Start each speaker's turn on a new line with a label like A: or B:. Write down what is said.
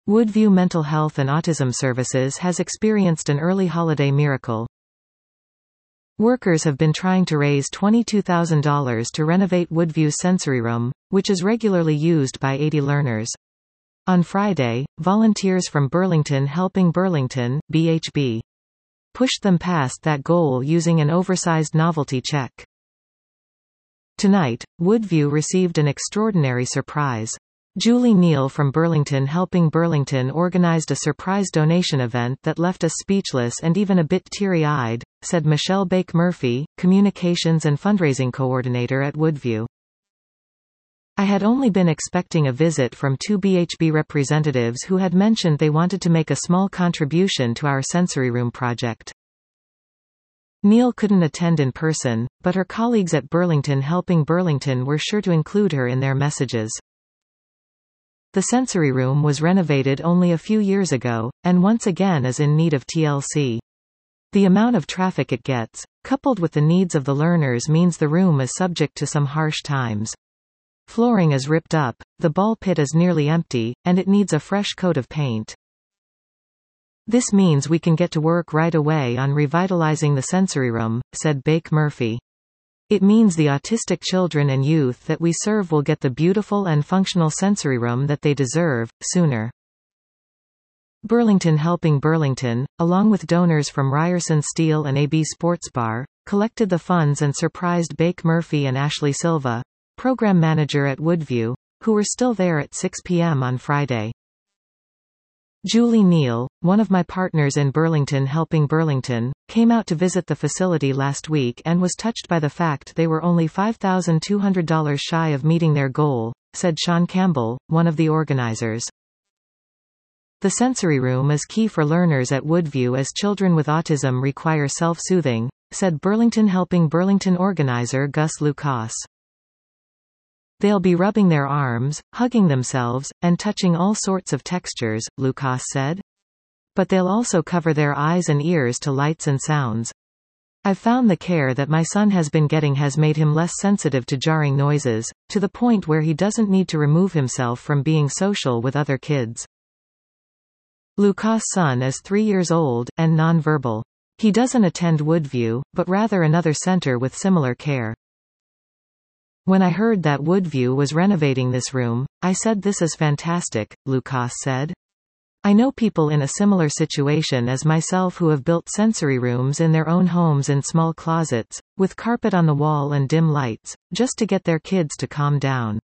A: Woodview Mental Health and Autism Services has experienced an early holiday miracle. Workers have been trying to raise $22,000 to renovate Woodview's sensory room, which is regularly used by 80 learners. On Friday, volunteers from Burlington Helping Burlington, BHB, pushed them past that goal using an oversized novelty check. Tonight, Woodview received an extraordinary surprise. Julie Neal from Burlington Helping Burlington organized a surprise donation event that left us speechless and even a bit teary-eyed, said Michelle Bake Murphy, Communications and Fundraising Coordinator at Woodview. I had only been expecting a visit from 2 BHB representatives who had mentioned they wanted to make a small contribution to our sensory room project. Neal couldn't attend in person, but her colleagues at Burlington Helping Burlington were sure to include her in their messages. The sensory room was renovated only a few years ago, and once again is in need of TLC. The amount of traffic it gets, coupled with the needs of the learners, means the room is subject to some harsh times. Flooring is ripped up, the ball pit is nearly empty, and it needs a fresh coat of paint. This means we can get to work right away on revitalizing the sensory room, said Bake Murphy. It means the autistic children and youth that we serve will get the beautiful and functional sensory room that they deserve, sooner. Burlington Helping Burlington, along with donors from Ryerson Steel and AB Sports Bar, collected the funds and surprised Bake Murphy and Ashley Silva, program manager at Woodview, who were still there at 6 p.m. on Friday. Julie Neal, one of my partners in Burlington Helping Burlington, came out to visit the facility last week and was touched by the fact they were only $5,200 shy of meeting their goal, said Sean Campbell, one of the organizers. The sensory room is key for learners at Woodview as children with autism require self-soothing, said Burlington Helping Burlington organizer Gus Lucas. They'll be rubbing their arms, hugging themselves, and touching all sorts of textures, Lucas said. But they'll also cover their eyes and ears to lights and sounds. I've found the care that my son has been getting has made him less sensitive to jarring noises, to the point where he doesn't need to remove himself from being social with other kids. Lucas' son is 3 years old, and nonverbal. He doesn't attend Woodview, but rather another center with similar care. When I heard that Woodview was renovating this room, I said this is fantastic, Lucas said. I know people in a similar situation as myself who have built sensory rooms in their own homes in small closets, with carpet on the wall and dim lights, just to get their kids to calm down.